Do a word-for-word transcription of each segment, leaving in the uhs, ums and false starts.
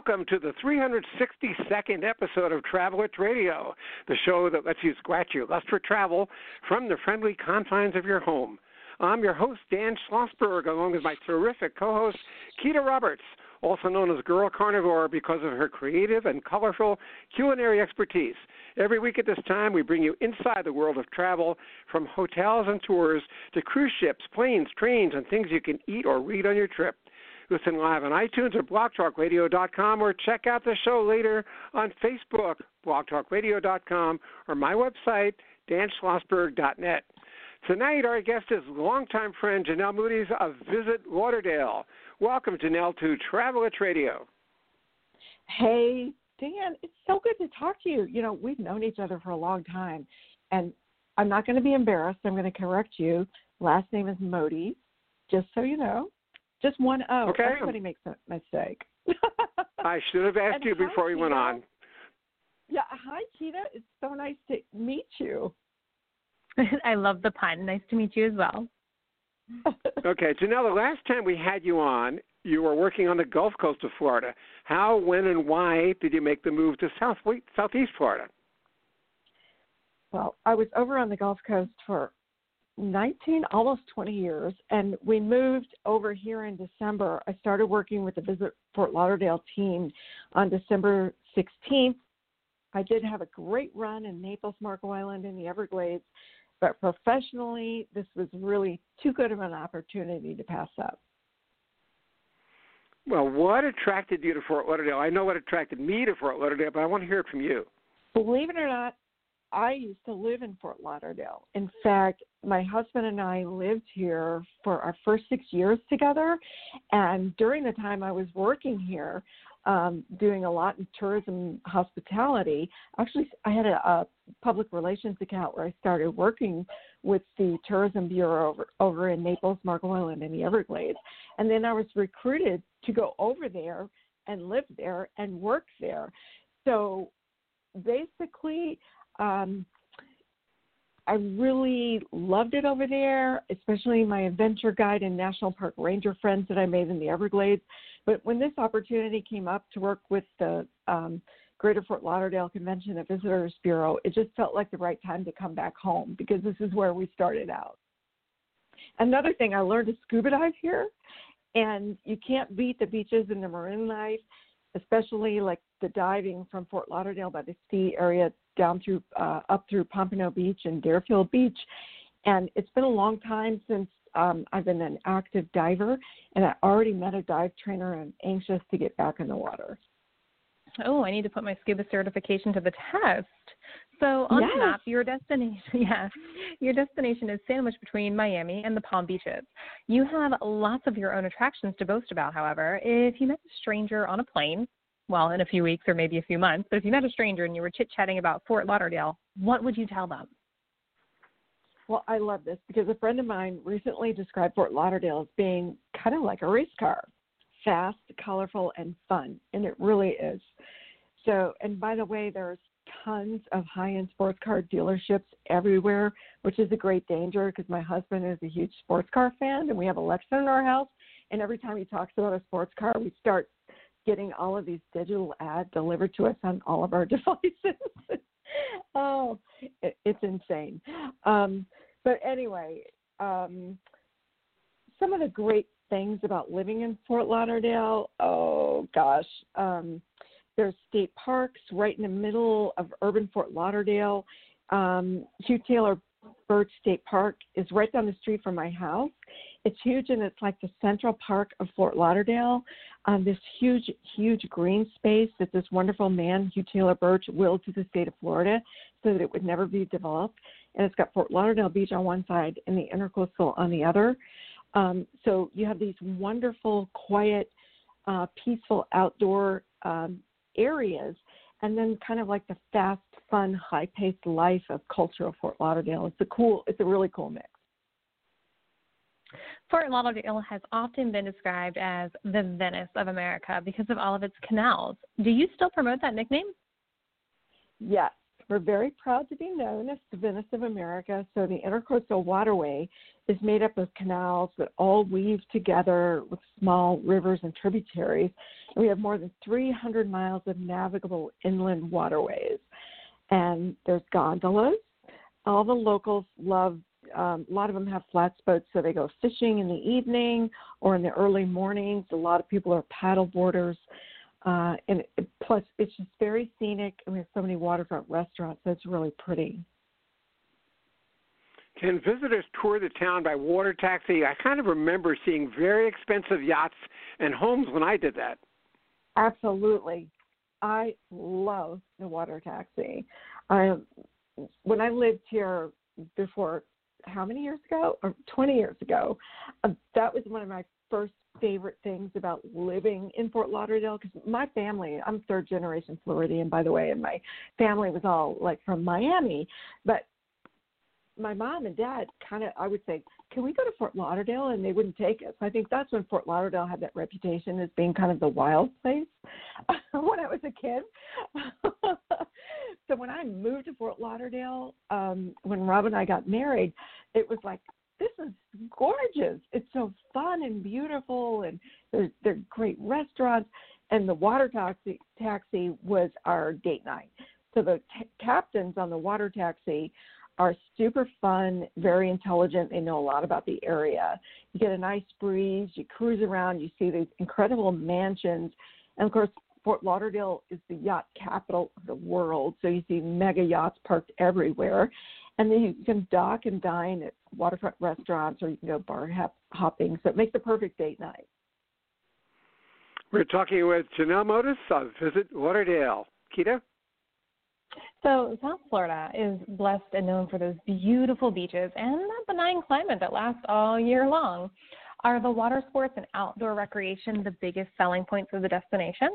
welcome to the three hundred sixty-second episode of Travelers Radio, the show that lets you scratch your lust for travel from the friendly confines of your home. I'm your host, Dan Schlossberg, along with my terrific co-host, Keita Roberts, also known as Girl Carnivore because of her creative and colorful culinary expertise. Every week at this time, we bring you inside the world of travel, from hotels and tours to cruise ships, planes, trains, and things you can eat or read on your trip. Listen live on iTunes or blog talk radio dot com, or check out the show later on Facebook, blog talk radio dot com, or my website, dan schlossberg dot net. Tonight, our guest is longtime friend Janelle Moody's of Visit Lauderdale. Welcome, Janelle, to Travelers Radio. Hey, Dan, it's so good to talk to you. You know, we've known each other for a long time, and I'm not going to be embarrassed. I'm going to correct you. Last name is Modi, just so you know. Just one O. Okay. Everybody makes a mistake. I should have asked and you hi, before we went Keita. on. Yeah, hi, Keita. It's so nice to meet you. I love the pun. Nice to meet you as well. Okay, Janelle, the last time we had you on, you were working on the Gulf Coast of Florida. How, when, and why did you make the move to South, Southeast Florida? Well, I was over on the Gulf Coast for nineteen, almost twenty years, and we moved over here in December. I started working with the Visit Fort Lauderdale team on December sixteenth. I did have a great run in Naples, Marco Island, and the Everglades, but professionally, this was really too good of an opportunity to pass up. Well, what attracted you to Fort Lauderdale? I know what attracted me to Fort Lauderdale, but I want to hear it from you. Believe it or not, I used to live in Fort Lauderdale. In fact, my husband and I lived here for our first six years together, and during the time I was working here, um, doing a lot in tourism hospitality, actually I had a, a public relations account where I started working with the Tourism Bureau over, over in Naples, Marco Island, and the Everglades, and then I was recruited to go over there and live there and work there. So basically, Um, I really loved it over there, especially my adventure guide and national park ranger friends that I made in the Everglades. But when this opportunity came up to work with the um, Greater Fort Lauderdale Convention and Visitors Bureau, it just felt like the right time to come back home because this is where we started out. Another thing, I learned to scuba dive here, and you can't beat the beaches and the marine life, especially like the diving from Fort Lauderdale by the sea area down through, uh, up through Pompano Beach and Deerfield Beach. And it's been a long time since um, I've been an active diver, and I already met a dive trainer and I'm anxious to get back in the water. Oh, I need to put my scuba certification to the test. So on Yes. the map, your destination, yeah, your destination is sandwiched between Miami and the Palm Beaches. You have lots of your own attractions to boast about, however. If you met a stranger on a plane, well, in a few weeks or maybe a few months, but if you met a stranger and you were chit-chatting about Fort Lauderdale, what would you tell them? Well, I love this because a friend of mine recently described Fort Lauderdale as being kind of like a race car, fast, colorful, and fun, and it really is. So, and by the way, there's tons of high-end sports car dealerships everywhere, which is a great danger because my husband is a huge sports car fan, and we have a Lexus in our house, and every time he talks about a sports car, we start getting all of these digital ads delivered to us on all of our devices. oh, it, it's insane. Um, but anyway, um, some of the great things about living in Fort Lauderdale, oh gosh, um, there's state parks right in the middle of urban Fort Lauderdale. Um, Hugh Taylor Birch State Park is right down the street from my house. It's huge, and it's like the central park of Fort Lauderdale. Um, this huge, huge green space that this wonderful man, Hugh Taylor Birch, willed to the state of Florida so that it would never be developed. And it's got Fort Lauderdale Beach on one side and the Intercoastal on the other. Um, so you have these wonderful, quiet, uh, peaceful outdoor um, areas, and then kind of like the fast, fun, high-paced life of culture of Fort Lauderdale. It's a cool, it's a really cool mix. Fort Lauderdale has often been described as the Venice of America because of all of its canals. Do you still promote that nickname? Yes, We're very proud to be known as the Venice of America. So the Intercoastal Waterway is made up of canals that all weave together with small rivers and tributaries. And we have more than three hundred miles of navigable inland waterways. And there's gondolas. All the locals love, um, a lot of them have flats boats, so they go fishing in the evening or in the early mornings. A lot of people are paddle boarders. Uh, and it, plus, it's just very scenic, and we have so many waterfront restaurants, so it's really pretty. Can visitors tour the town by water taxi? I kind of remember seeing very expensive yachts and homes when I did that. Absolutely. I love the water taxi. I, when I lived here before, how many years ago? Or twenty years ago, uh, that was one of my first favorite things about living in Fort Lauderdale, because my family, I'm third generation Floridian, by the way, and my family was all like from Miami, but my mom and dad kind of, I would say, can we go to Fort Lauderdale? And they wouldn't take us. I think that's when Fort Lauderdale had that reputation as being kind of the wild place when I was a kid. So when I moved to Fort Lauderdale, um, when Rob and I got married, it was like, this is gorgeous. It's so fun and beautiful, and there's, there's great restaurants. And the water taxi, taxi was our date night. So the t- captains on the water taxi are super fun, very intelligent. They know a lot about the area. You get a nice breeze. You cruise around. You see these incredible mansions. And, of course, Fort Lauderdale is the yacht capital of the world, so you see mega yachts parked everywhere. And then you can dock and dine at waterfront restaurants, or you can go bar hopping. So it makes a perfect date night. We're talking with Janelle Motis of Visit Lauderdale. Keita? So South Florida is blessed and known for those beautiful beaches and that benign climate that lasts all year long. Are the water sports and outdoor recreation the biggest selling points of the destination?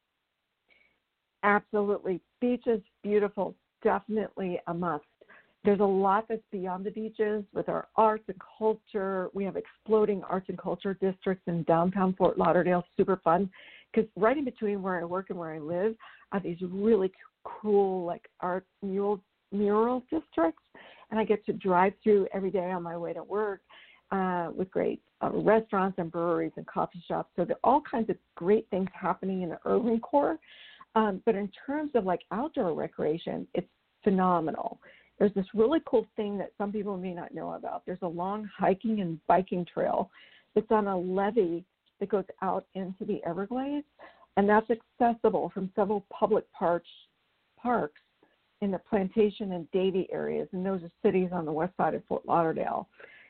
Absolutely. Beaches, beautiful, definitely a must. There's a lot that's beyond the beaches with our arts and culture. We have exploding arts and culture districts in downtown Fort Lauderdale, super fun, because right in between where I work and where I live are these really cool, like, art mural, mural districts, and I get to drive through every day on my way to work uh, with great uh, restaurants and breweries and coffee shops. So there are all kinds of great things happening in the urban core. Um, but in terms of, like, outdoor recreation, it's phenomenal. There's this really cool thing that some people may not know about. There's a long hiking and biking trail that's on a levee that goes out into the Everglades, and that's accessible from several public parks, parks in the Plantation and Davie areas, and those are cities on the west side of Fort Lauderdale.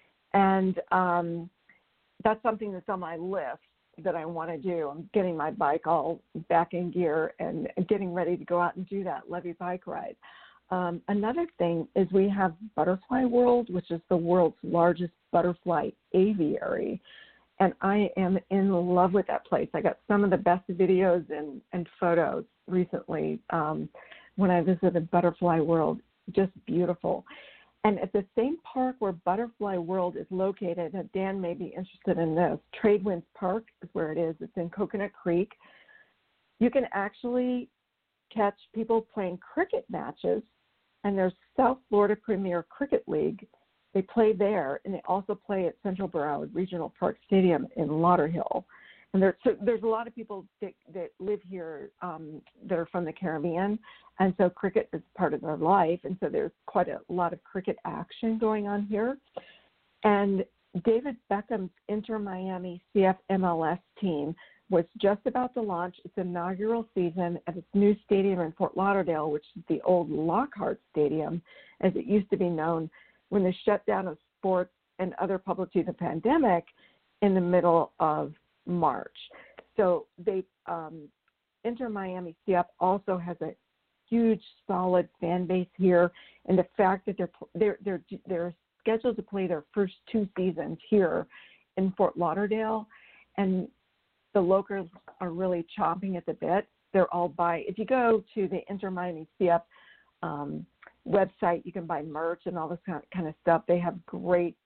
And um, that's something that's on my list that I want to do. I'm getting my bike all back in gear and getting ready to go out and do that levee bike ride. Um, another thing is we have Butterfly World, which is the world's largest butterfly aviary. And I am in love with that place. I got some of the best videos and, and photos recently um, when I visited Butterfly World. Just beautiful. And at the same park where Butterfly World is located, and Dan may be interested in this, Tradewinds Park is where it is. It's in Coconut Creek. You can actually catch people playing cricket matches, and there's South Florida Premier Cricket League. They play there, and they also play at Central Broward Regional Park Stadium in Lauderhill. And there, so there's a lot of people that, that live here um, that are from the Caribbean, and so cricket is part of their life, and so there's quite a lot of cricket action going on here. And David Beckham's Inter Miami C F M L S team was just about to launch its inaugural season at its new stadium in Fort Lauderdale, which is the old Lockhart Stadium, as it used to be known, when the shutdown of sports and other public due to the pandemic in the middle of March. So they, um, Inter Miami C F also has a huge, solid fan base here, and the fact that they're they're they're they're scheduled to play their first two seasons here in Fort Lauderdale, and the locals are really chomping at the bit. They're all buy. If you go to the Inter Miami C F um, website, you can buy merch and all this kind of stuff. They have great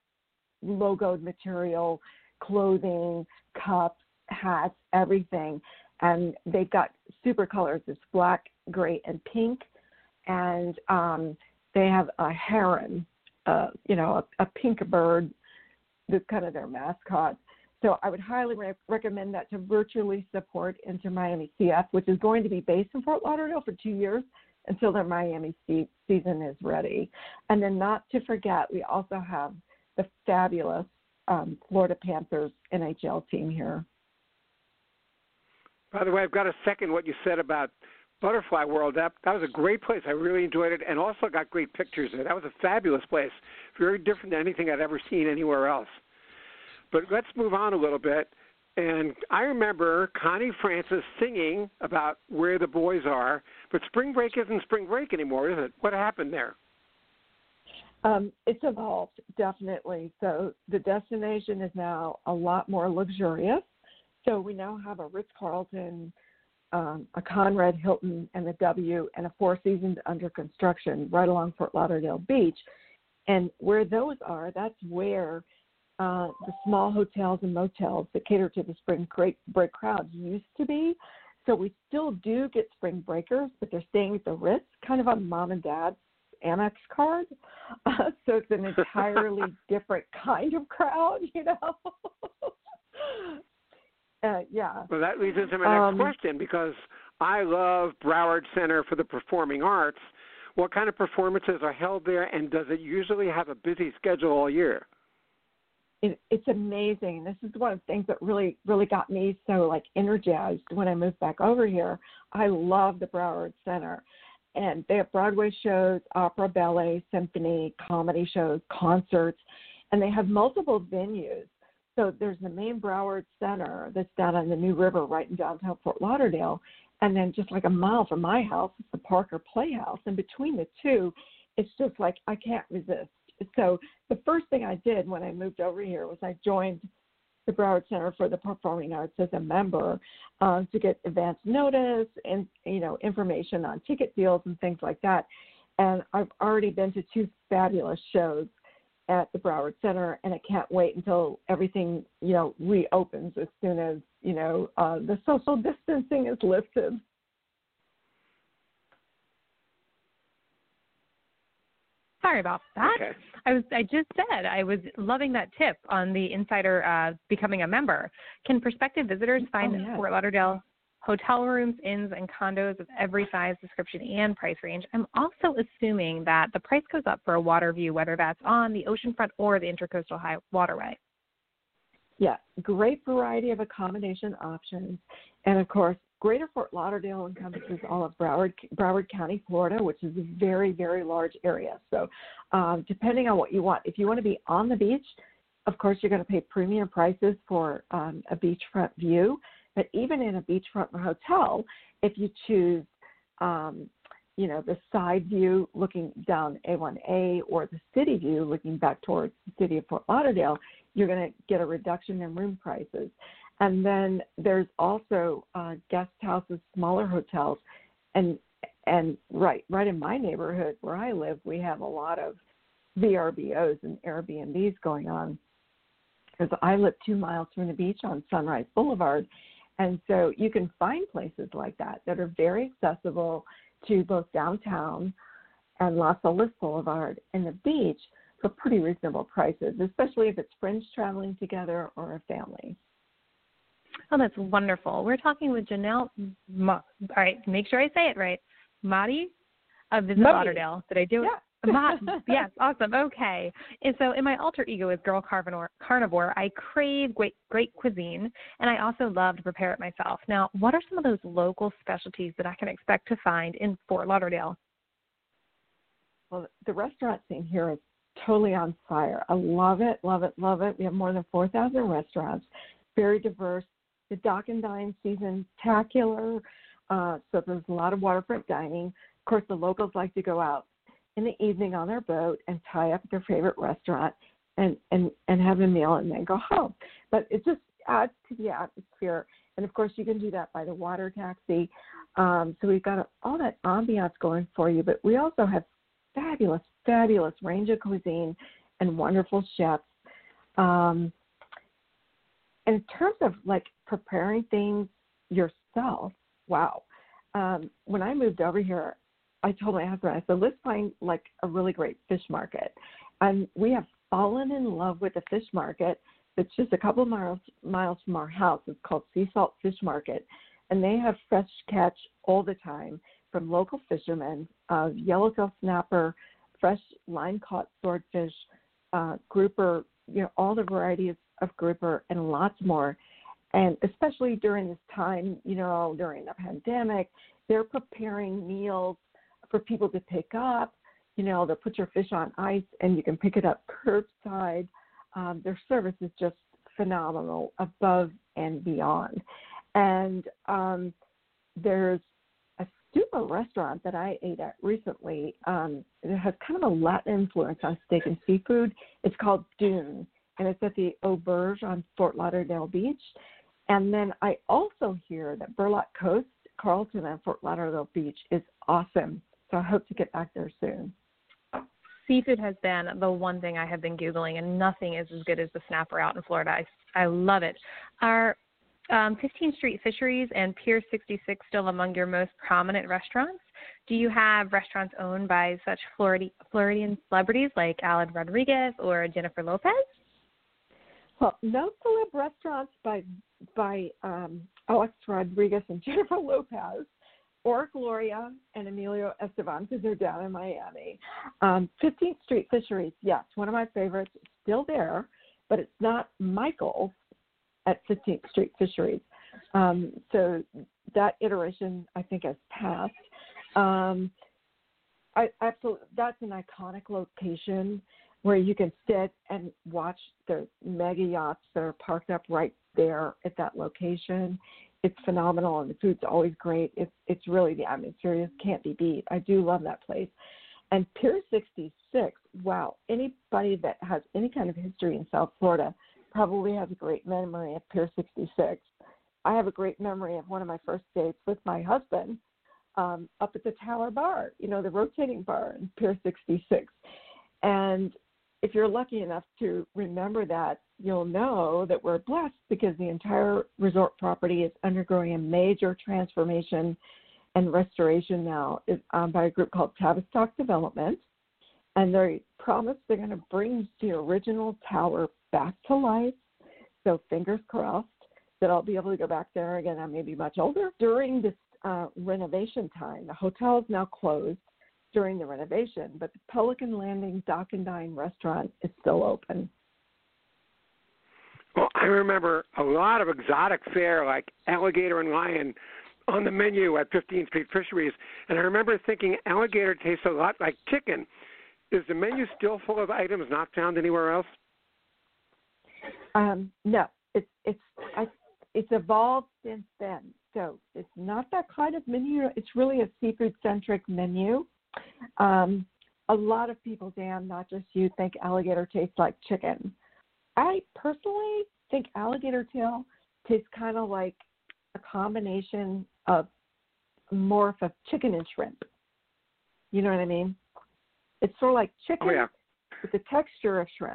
logoed material, clothing, cups, hats, everything. And they've got super colors. It's black, gray, and pink. and um, they have a heron, uh, you know, a, a pink bird that's kind of their mascot. So I would highly re- recommend that to virtually support Inter Miami C F, which is going to be based in Fort Lauderdale for two years until their Miami se- season is ready. And then not to forget, we also have the fabulous um, Florida Panthers N H L team here. By the way, I've got to second what you said about Butterfly World. That that was a great place. I really enjoyed it, and also got great pictures there. That was a fabulous place, very different than anything I'd ever seen anywhere else. But let's move on a little bit. And I remember Connie Francis singing about where the boys are, but spring break isn't spring break anymore, is it? What happened there? Um, it's evolved, definitely. So the destination is now a lot more luxurious. So we now have a Ritz-Carlton, um, a Conrad Hilton, and the W, and a Four Seasons under construction right along Fort Lauderdale Beach. And where those are, that's where uh, the small hotels and motels that cater to the spring break, break crowds used to be. So we still do get spring breakers, but they're staying at the Ritz, kind of on mom and dad's Amex card. Uh, so it's an entirely different kind of crowd, you know. Uh, yeah. Well, that leads into my next um, question, because I love Broward Center for the Performing Arts. What kind of performances are held there, and does it usually have a busy schedule all year? It, it's amazing. This is one of the things that really, really got me so like energized when I moved back over here. I love the Broward Center, and they have Broadway shows, opera, ballet, symphony, comedy shows, concerts, and they have multiple venues. So there's the main Broward Center that's down on the New River right in downtown Fort Lauderdale. And then just like a mile from my house is the Parker Playhouse. And between the two, it's just like I can't resist. So the first thing I did when I moved over here was I joined the Broward Center for the Performing Arts as a member uh, to get advance notice and, you know, information on ticket deals and things like that. And I've already been to two fabulous shows at the Broward Center, and I can't wait until everything, you know, reopens as soon as, you know, uh, the social distancing is lifted. Sorry about that. Okay. I was I just said I was loving that tip on the insider uh, becoming a member. Can prospective visitors find oh, yes. Fort Lauderdale hotel rooms, inns, and condos of every size, description, and price range? I'm also assuming that the price goes up for a water view, whether that's on the oceanfront or the Intercoastal High Waterway. Yeah, great variety of accommodation options. And, of course, Greater Fort Lauderdale encompasses all of Broward, Broward County, Florida, which is a very, very large area. So um, depending on what you want, if you want to be on the beach, of course, you're going to pay premium prices for um, a beachfront view. But even in a beachfront hotel, if you choose, um, you know, the side view looking down A one A or the city view looking back towards the city of Fort Lauderdale, you're going to get a reduction in room prices. And then there's also uh, guest houses, smaller hotels, and and right right in my neighborhood where I live, we have a lot of V R B Os and Airbnbs going on. Because I live two miles from the beach on Sunrise Boulevard. And so you can find places like that that are very accessible to both downtown and Las Olas Boulevard and the beach for pretty reasonable prices, especially if it's friends traveling together or a family. Oh, that's wonderful. We're talking with Janelle, Ma- all right, make sure I say it right, Mahdi of Visit Mahdi. Lauderdale. Did I do it? Yeah. Ma- yes, awesome. Okay. And so in my alter ego as Girl Carnivore, Carnivore, I crave great, great cuisine, and I also love to prepare it myself. Now, what are some of those local specialties that I can expect to find in Fort Lauderdale? Well, the restaurant scene here is totally on fire. I love it, love it, love it. We have more than four thousand restaurants, very diverse. The Dock and Dine season, spectacular. Uh, so there's a lot of waterfront dining. Of course, the locals like to go out in the evening on their boat and tie up at their favorite restaurant and, and, and have a meal and then go home. But it just adds to the atmosphere. And, of course, you can do that by the water taxi. Um, so we've got all that ambiance going for you. But we also have fabulous, fabulous range of cuisine and wonderful chefs. Um, and in terms of, like, preparing things yourself, wow. Um, when I moved over here, I told my husband, I said, let's find like a really great fish market. And we have fallen in love with the fish market. It's just a couple of miles miles from our house. It's called Sea Salt Fish Market, and they have fresh catch all the time from local fishermen, uh, yellowtail snapper, fresh line-caught swordfish, uh, grouper, you know, all the varieties of grouper and lots more. And especially during this time, you know, during the pandemic, they're preparing meals for people to pick up. You know, they'll put your fish on ice and you can pick it up curbside. Um, their service is just phenomenal, above and beyond. And um, there's a super restaurant that I ate at recently. Um, it has kind of a Latin influence on steak and seafood. It's called Dune, and it's at the Auberge on Fort Lauderdale Beach. And then I also hear that Burlock Coast, Carlton, and Fort Lauderdale Beach is awesome. So I hope to get back there soon. Seafood has been the one thing I have been Googling, and nothing is as good as the snapper out in Florida. I, I love it. Are um, fifteenth Street Fisheries and Pier sixty-six still among your most prominent restaurants? Do you have restaurants owned by such Floridi- Floridian celebrities like Alan Rodriguez or Jennifer Lopez? Well, no celeb restaurants by by um, Alex Rodriguez and Jennifer Lopez, or Gloria and Emilio Esteban, because they're down in Miami. Um, fifteenth Street Fisheries, yes, one of my favorites, still there, but it's not Michael's at fifteenth Street Fisheries. Um, so that iteration, I think, has passed. Um, I absolutely, that's an iconic location where you can sit and watch the mega yachts that are parked up right there at that location. It's phenomenal, and the food's always great. It's it's really, the atmosphere just can't be beat. I do love that place. And Pier sixty-six, wow, anybody that has any kind of history in South Florida probably has a great memory of Pier sixty-six. I have a great memory of one of my first dates with my husband um, up at the Tower Bar, you know, the rotating bar in Pier sixty-six. And if you're lucky enough to remember that, you'll know that we're blessed because the entire resort property is undergoing a major transformation and restoration now um, by a group called Tavistock Development. And they promise they're going to bring the original tower back to life. So fingers crossed that I'll be able to go back there again. I may be much older. During this uh, renovation time, the hotel is now closed during the renovation, but the Pelican Landing Dock and Dine restaurant is still open. Well, I remember a lot of exotic fare like alligator and lion on the menu at fifteenth Street Fisheries, and I remember thinking alligator tastes a lot like chicken. Is the menu still full of items not found anywhere else? Um, no, it's it's I, it's evolved since then. So it's not that kind of menu. It's really a seafood-centric menu. Um, a lot of people, Dan, not just you, think alligator tastes like chicken. I personally think alligator tail tastes kind of like a combination of more of a chicken and shrimp. You know what I mean? It's sort of like chicken oh, yeah. with the texture of shrimp.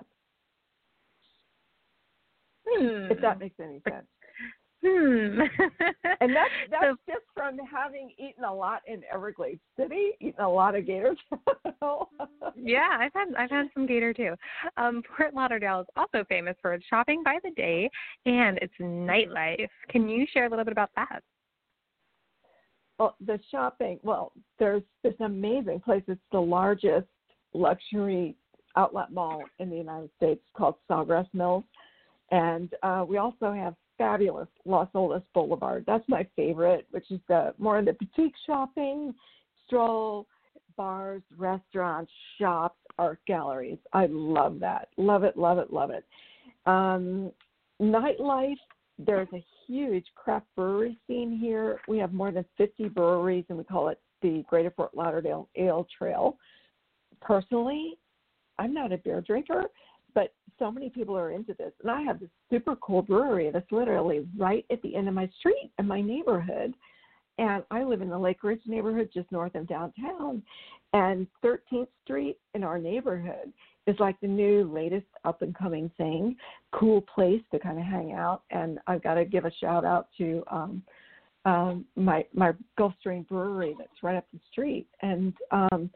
Hmm. If that makes any sense. Hmm. And that's that's so, just from having eaten a lot in Everglades City, eaten a lot of gator tail. yeah, I've had I've had some gator too. Um, Fort Lauderdale is also famous for its shopping by the day and its nightlife. Can you share a little bit about that? Well, the shopping. Well, there's this amazing place. It's the largest luxury outlet mall in the United States, called Sawgrass Mills, and uh, we also have fabulous Las Olas Boulevard. That's my favorite, which is the more of the boutique shopping, stroll, bars, restaurants, shops, art galleries. I love that. Love it, love it, love it. Um, nightlife, there's a huge craft brewery scene here. We have more than fifty breweries, and we call it the Greater Fort Lauderdale Ale Trail. Personally, I'm not a beer drinker, but so many people are into this. And I have this super cool brewery that's literally right at the end of my street in my neighborhood. And I live in the Lake Ridge neighborhood just north of downtown. And thirteenth Street in our neighborhood is like the new latest up-and-coming thing, cool place to kind of hang out. And I've got to give a shout-out to um, um, my my Gulfstream Brewery that's right up the street, and um,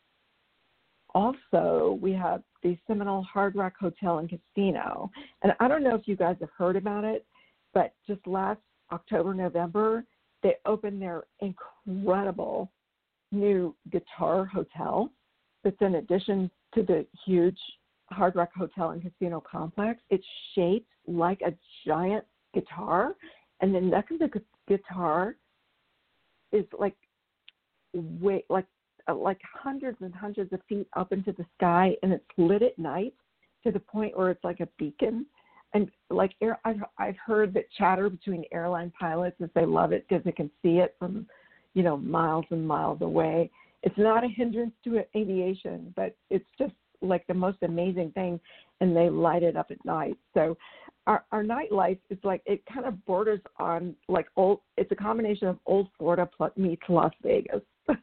also we have the Seminole Hard Rock Hotel and Casino. And I don't know if you guys have heard about it, but just last October, November, they opened their incredible new guitar hotel that's in addition to the huge Hard Rock Hotel and Casino complex. It's shaped like a giant guitar, and the neck of the gu- guitar is like way like uh, like hundreds and hundreds of feet up into the sky, and it's lit at night to the point where it's like a beacon. And like air, I've, I've heard that chatter between airline pilots is they love it because they can see it from, you know, miles and miles away. It's not a hindrance to aviation, but it's just like the most amazing thing, and they light it up at night. So our, our nightlife is like, it kind of borders on like old, it's a combination of old Florida plus meets Las Vegas.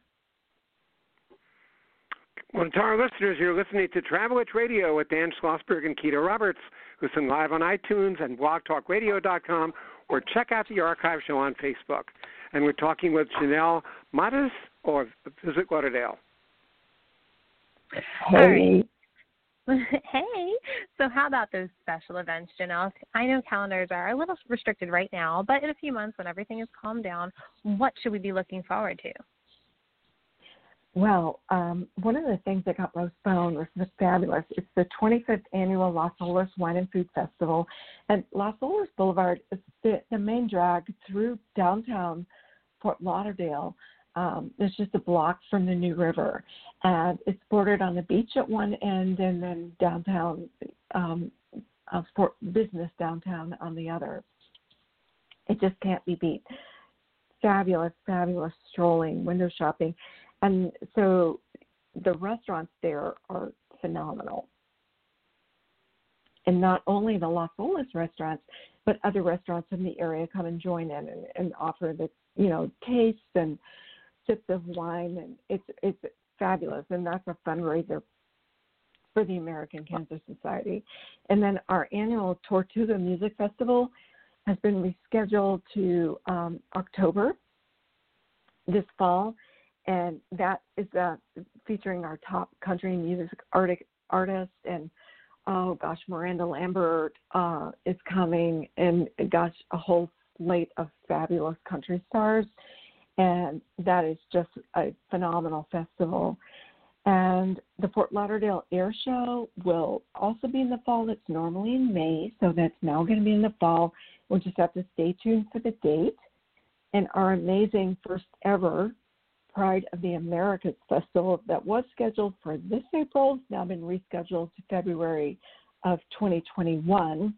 Well, to our listeners, you're listening to Travel Itch Radio with Dan Schlossberg and Keita Roberts. Listen live on iTunes and blog talk radio dot com, or check out the archive show on Facebook. And we're talking with Janelle Matas of Visit Lauderdale. Hey. Hey, so how about those special events, Janelle? I know calendars are a little restricted right now, but in a few months when everything is calmed down, what should we be looking forward to? Well, um, one of the things that got postponed was just fabulous. It's the twenty-fifth annual Las Olas Wine and Food Festival. And Las Olas Boulevard is the, the main drag through downtown Fort Lauderdale. Um, it's just a block from the New River. And it's bordered on the beach at one end, and then downtown, um, uh, Fort Business downtown on the other. It just can't be beat. Fabulous, fabulous strolling, window shopping. And so the restaurants there are phenomenal. And not only the Las Olas restaurants, but other restaurants in the area come and join in and, and offer the, you know, tastes and sips of wine. And it's it's fabulous. And that's a fundraiser for the American Cancer Society. And then our annual Tortuga Music Festival has been rescheduled to um, October this fall. And that is uh, featuring our top country music artic, artists. And, oh, gosh, Miranda Lambert uh, is coming. And, gosh, a whole slate of fabulous country stars. And that is just a phenomenal festival. And the Fort Lauderdale Air Show will also be in the fall. It's normally in May, so that's now going to be in the fall. We'll just have to stay tuned for the date. And our amazing first ever Pride of the Americas Festival that was scheduled for this April has now been rescheduled to February of twenty twenty-one.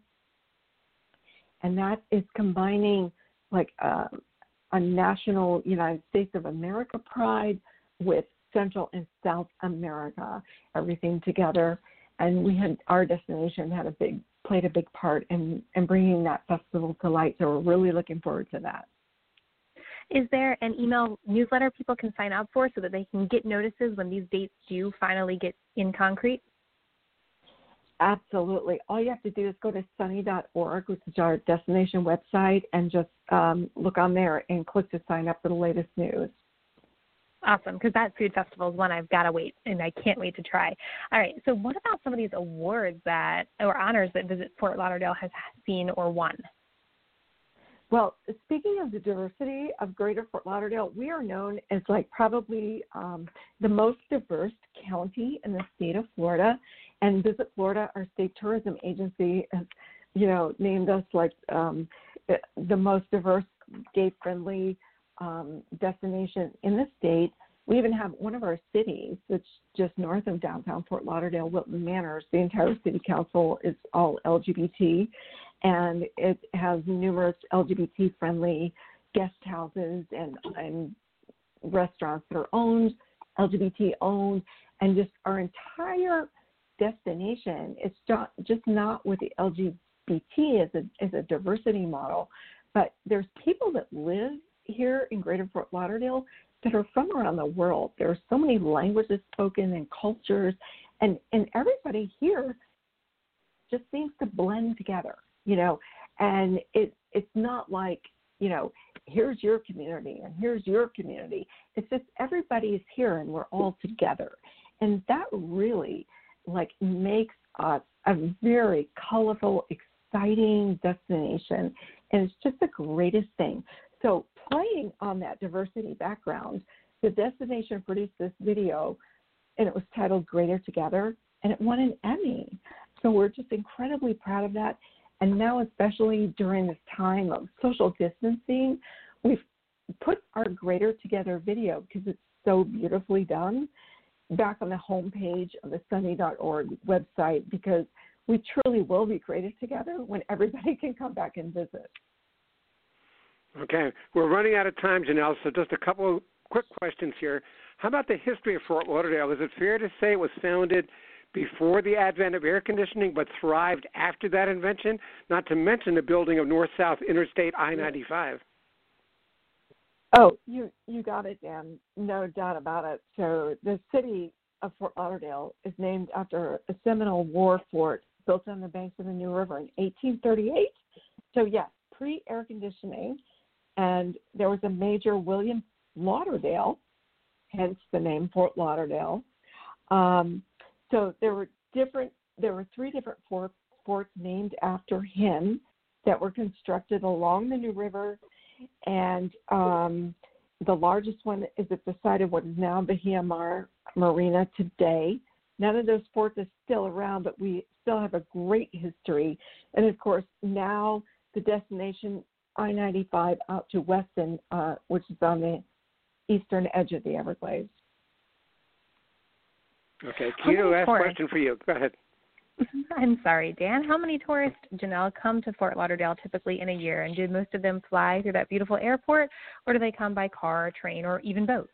And that is combining like a, a national United States of America Pride with Central and South America, everything together. And we had, our destination had a big, played a big part in, in bringing that festival to light. So we're really looking forward to that. Is there an email newsletter people can sign up for so that they can get notices when these dates do finally get in concrete? Absolutely. All you have to do is go to sunny dot org, which is our destination website, and just um, look on there and click to sign up for the latest news. Awesome, because that food festival is one I've got to wait, and I can't wait to try. All right, so what about some of these awards that or honors that Visit Fort Lauderdale has seen or won? Well, speaking of the diversity of Greater Fort Lauderdale, we are known as like probably um, the most diverse county in the state of Florida. And Visit Florida, our state tourism agency, has, you know, named us like um, the most diverse, gay-friendly um, destination in the state. We even have one of our cities, that's just north of downtown Fort Lauderdale, Wilton Manors. The entire city council is all L G B T, and it has numerous L G B T-friendly guest houses and, and restaurants that are owned, L G B T-owned, and just our entire destination. It's just, just not with the L G B T as a, as a diversity model, but there's people that live here in Greater Fort Lauderdale that are from around the world. There are so many languages spoken and cultures, and, and everybody here just seems to blend together, you know, and it it's not like you know, here's your community and here's your community. It's just everybody's here and we're all together. And that really, like, makes us a very colorful, exciting destination. And it's just the greatest thing. So playing on that diversity background, the destination produced this video, and it was titled Greater Together, and it won an Emmy. So we're just incredibly proud of that. And now, especially during this time of social distancing, we've put our Greater Together video, because it's so beautifully done, back on the homepage of the sunny dot org website, because we truly will be greater together when everybody can come back and visit. Okay. We're running out of time, Janelle, so just a couple of quick questions here. How about the history of Fort Lauderdale? Is it fair to say it was founded before the advent of air conditioning but thrived after that invention, not to mention the building of North-South Interstate I ninety-five? Oh, you you got it, Dan. No doubt about it. So the city of Fort Lauderdale is named after a Seminole War fort built on the banks of the New River in eighteen thirty-eight. So, yes, pre-air conditioning, and there was a Major William Lauderdale, hence the name Fort Lauderdale. Um, so there were different. There were three different fort, forts named after him that were constructed along the New River, and um, the largest one is at the site of what is now Bahia Mar Marina today. None of those forts are still around, but we still have a great history. And, of course, now the destination I ninety-five out to Weston, uh, which is on the eastern edge of the Everglades. Okay, Keita, last tourists? question for you. Go ahead. I'm sorry, Dan. How many tourists, Janelle, come to Fort Lauderdale typically in a year? And do most of them fly through that beautiful airport, or do they come by car, train, or even boat?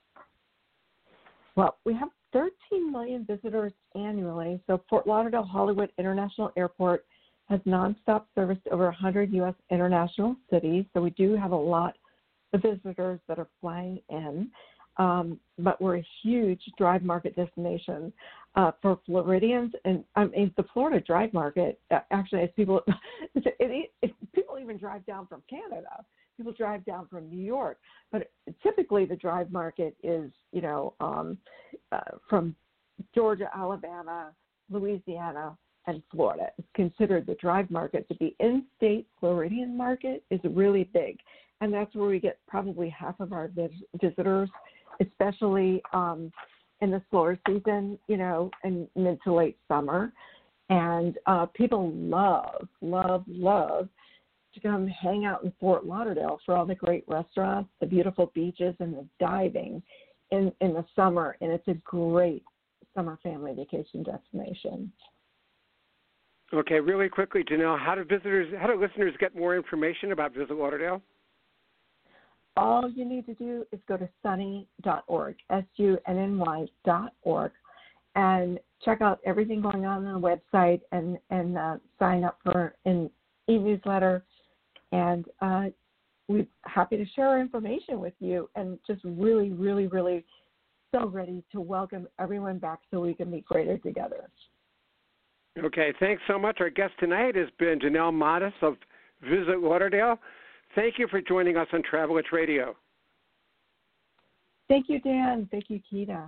Well, we have thirteen million visitors annually. So Fort Lauderdale Hollywood International Airport has nonstop service to over one hundred U S international cities. So we do have a lot of visitors that are flying in. Um, but we're a huge drive market destination uh, for Floridians, and I mean the Florida drive market. Uh, actually, as people, it, it, it, people even drive down from Canada. People drive down from New York, but typically the drive market is, you know, um, uh, from Georgia, Alabama, Louisiana, and Florida. It's considered the drive market. But the in-state Floridian market is really big, and that's where we get probably half of our vis- visitors. Especially um, in the slower season, you know, in mid to late summer. And uh, people love, love, love to come hang out in Fort Lauderdale for all the great restaurants, the beautiful beaches, and the diving in, in the summer. And it's a great summer family vacation destination. Okay, really quickly, Janelle, how do visitors, how do listeners get more information about Visit Lauderdale? All you need to do is go to sunny dot org, S U N N Y dot org, and check out everything going on on the website and, and uh, sign up for an e-newsletter. And uh, we're happy to share our information with you, and just really, really, really so ready to welcome everyone back so we can be greater together. Okay, thanks so much. Our guest tonight has been Janelle Modis of Visit Lauderdale. Thank you for joining us on Travelitz Radio. Thank you, Dan. Thank you, Keita.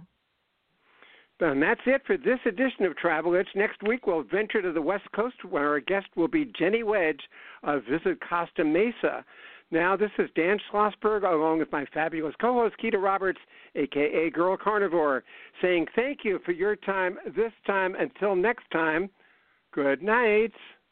And that's it for this edition of Travelitz. Next week, we'll venture to the West Coast, where our guest will be Jenny Wedge of Visit Costa Mesa. Now, this is Dan Schlossberg, along with my fabulous co-host, Keita Roberts, a k a. Girl Carnivore, saying thank you for your time this time. Until next time, good night.